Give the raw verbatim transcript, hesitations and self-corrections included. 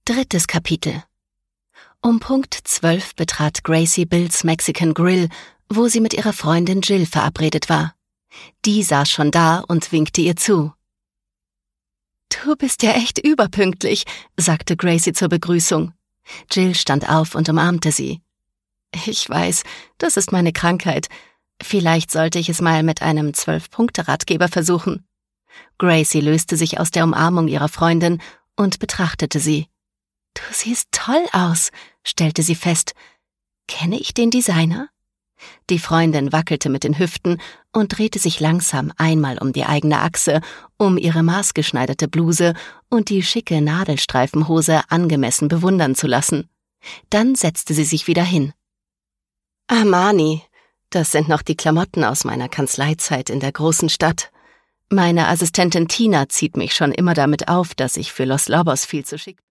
Drittes Kapitel. Um Punkt zwölf betrat Gracie Bills Mexican Grill, wo sie mit ihrer Freundin Jill verabredet war. Die saß schon da und winkte ihr zu. »Du bist ja echt überpünktlich«, sagte Gracie zur Begrüßung. Jill stand auf und umarmte sie. »Ich weiß, das ist meine Krankheit. Vielleicht sollte ich es mal mit einem Zwölf-Punkte-Ratgeber versuchen.« Gracie löste sich aus der Umarmung ihrer Freundin und betrachtete sie. »Du siehst toll aus«, stellte sie fest. »Kenne ich den Designer?« Die Freundin wackelte mit den Hüften und drehte sich langsam einmal um die eigene Achse, um ihre maßgeschneiderte Bluse und die schicke Nadelstreifenhose angemessen bewundern zu lassen. Dann setzte sie sich wieder hin. »Armani, das sind noch die Klamotten aus meiner Kanzleizeit in der großen Stadt. Meine Assistentin Tina zieht mich schon immer damit auf, dass ich für Los Lobos viel zu schick